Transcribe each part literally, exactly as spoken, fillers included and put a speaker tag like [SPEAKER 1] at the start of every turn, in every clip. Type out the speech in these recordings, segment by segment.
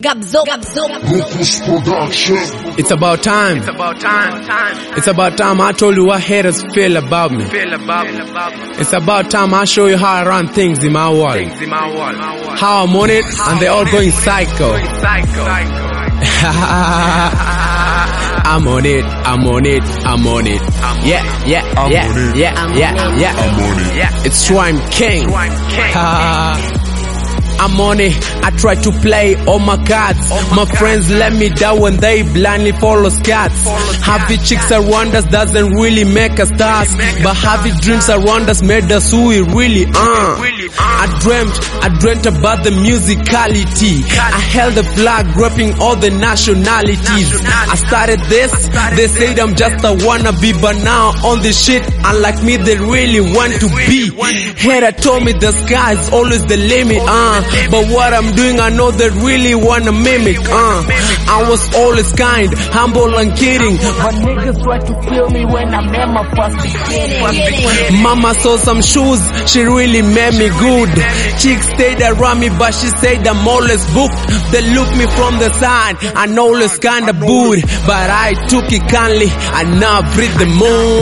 [SPEAKER 1] Gabzo, Gabzo,
[SPEAKER 2] Lucas Production.
[SPEAKER 3] It's about time.
[SPEAKER 4] It's about time. time.
[SPEAKER 3] It's about time I told you what haters feel about me.
[SPEAKER 4] Feel about me.
[SPEAKER 3] It's about time I show you how I run things in my world.
[SPEAKER 4] Things in my world.
[SPEAKER 3] How I'm on it and they all going psycho.
[SPEAKER 4] Psycho.
[SPEAKER 3] I'm on it, I'm on it, I'm on it. Yeah, yeah,
[SPEAKER 2] I'm
[SPEAKER 3] yeah,
[SPEAKER 2] on it.
[SPEAKER 3] yeah, yeah, yeah.
[SPEAKER 2] I'm on it.
[SPEAKER 4] Yeah.
[SPEAKER 3] It's Swime King.
[SPEAKER 4] Swime King.
[SPEAKER 3] I'm on it, I try to play all my cards. My friends let me down when they blindly follow scats. Happy chicks around us doesn't really make us stars, but happy dreams around us made us who we really are. I dreamt, I dreamt about the musicality. I held the flag repping all the nationalities. I started this, they said I'm just a wannabe, but now on this shit, unlike me they really want to be. Hater told me the sky is always the limit, uh. But what I'm doing, I know they really wanna mimic, uh. I was always kind, humble and kidding, but niggas try to kill me when I made my first beginning. Mama saw some shoes, she really made me good. Chicks stayed around me, but she said I'm always booked. They look me from the side, I always kinda booed, but I took it kindly, I now breathe the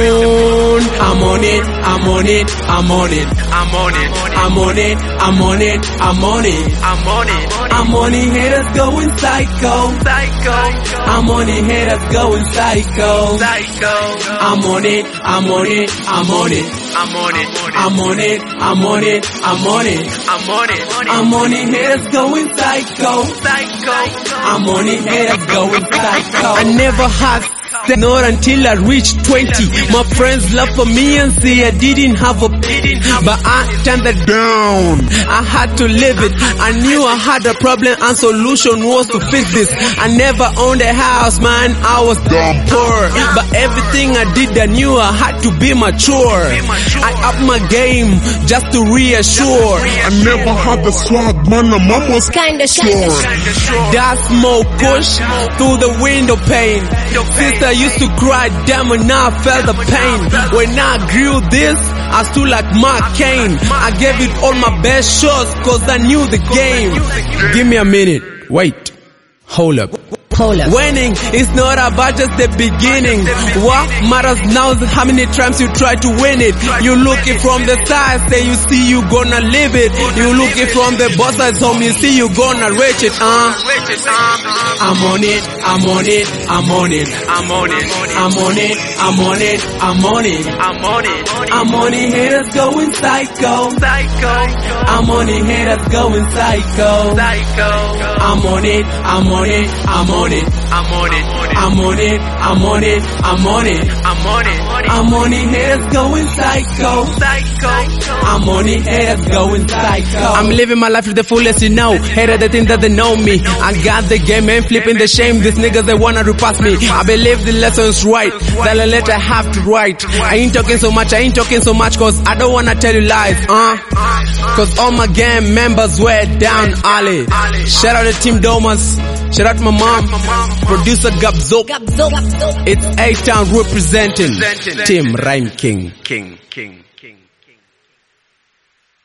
[SPEAKER 3] moon. I'm on it, I'm on it, I'm on it,
[SPEAKER 4] I'm on it.
[SPEAKER 3] I'm on it, I'm on it, I'm on it.
[SPEAKER 4] I'm on it.
[SPEAKER 3] I'm on it, haters going psycho.
[SPEAKER 4] Psycho.
[SPEAKER 3] I'm on it, haters going psycho.
[SPEAKER 4] Psycho.
[SPEAKER 3] I'm on it, I'm on it, I'm on it.
[SPEAKER 4] I'm on it.
[SPEAKER 3] I'm on it, I'm on it, I'm on it.
[SPEAKER 4] I'm on it.
[SPEAKER 3] I'm on it, haters going psycho.
[SPEAKER 4] Psycho.
[SPEAKER 3] I'm on it, haters going psycho. I never had not until I reached twenty. My friends laugh for me and say I didn't have a pity, but I turned it down. I had to live it. I knew I had a problem and solution was to fix this. I never owned a house, man. I was dumb poor, but everything I did I knew I had to be mature. I upped my game just to reassure.
[SPEAKER 2] I never had the swag, man. I'm almost
[SPEAKER 1] kinda
[SPEAKER 2] sure.
[SPEAKER 3] That smoke push through the window pane. Sister used to cry, damn, and now I felt the pain. When I grew this, I stood like Mark Kane. I gave it all my best shots, cause I knew the game. Give me a minute, wait, hold up. Winning is not about just the beginning. What matters now is how many times you try to win it. You looking from the side, say you see you gonna live it. You looking from the boss side, home, you see you gonna reach it, uh. I'm on it, I'm on it, I'm on it.
[SPEAKER 4] I'm on it.
[SPEAKER 3] I'm on it, I'm on it, I'm on it.
[SPEAKER 4] I'm on it.
[SPEAKER 3] I'm on it, haters going psycho.
[SPEAKER 4] Psycho.
[SPEAKER 3] I'm on it, haters going psycho.
[SPEAKER 4] Psycho.
[SPEAKER 3] I'm on it, I'm on it, I'm on it.
[SPEAKER 4] I'm on it.
[SPEAKER 3] I'm on it, I'm on it, I'm on it.
[SPEAKER 4] I'm on it.
[SPEAKER 3] I'm on it, haters going psycho.
[SPEAKER 4] Psycho.
[SPEAKER 3] I'm on it, haters going psycho. I'm living my life to the fullest, you know. Hater they think that they know me. I got the game and flipping the shame. These niggas they wanna repass me. I believe the lessons right. That a letter I have to write. I ain't talking so much, I ain't talking so much, cause I don't wanna tell you lies, uh. Cause all my gang members were down alley. Shout out to Team Domas. Shout out to my mom. Producer Gabzo.
[SPEAKER 1] Gabzo, Gabzo.
[SPEAKER 3] It's A-Town representing Team Rhyme King.
[SPEAKER 4] King. King.